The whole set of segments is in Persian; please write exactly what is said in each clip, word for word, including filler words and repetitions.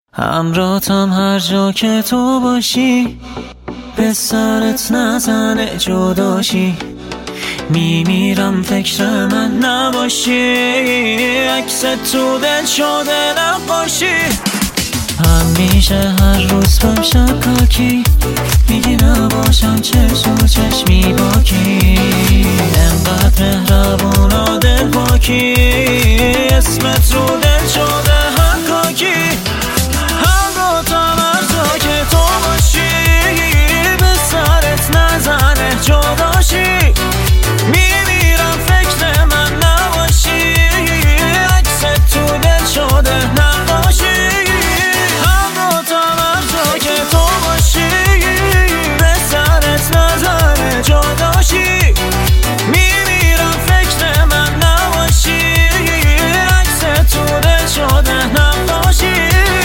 همراهتم هر جا که تو باشی، به سرت نزنه جداشی. میمیرم فکر من نباشی، عکس تو دل شده نقاشی. همیشه هر روز بهم شکاکی، میگی نباشم چشم و چشمی باکی. انقدر مهربون و دل پاکی، اسمت رو دل شده حکاکی. همراهتم هر جا که تو باشی، به سرت نزنه جداشی. میمیرم فکر من نباشی، عکس تو دل شده نقاشی. همراهتم هر جا که تو باشی، به سرت نزنه جداشی. میمیرم فکر من نباشی، عکس تو دل شده نقاشی.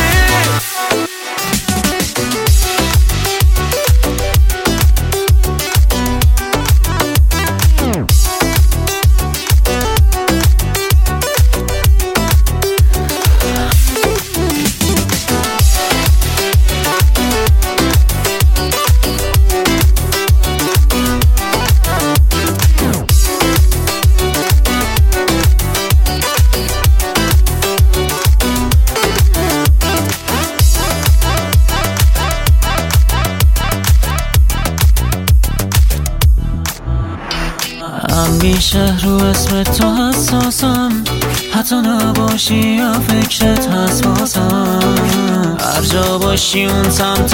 همیشه رو اسم تو حساسم، حتی نباشی یا فکرت هست بازم. هر جا باشی اون سمت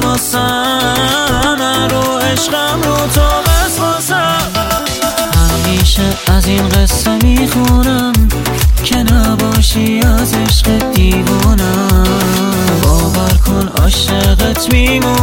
حواسم، رو عشقم رو تو بسپاسم. همیشه از این قصه میخونم که نباشی از عشق دیوونم. باور کن عاشقت میمونم.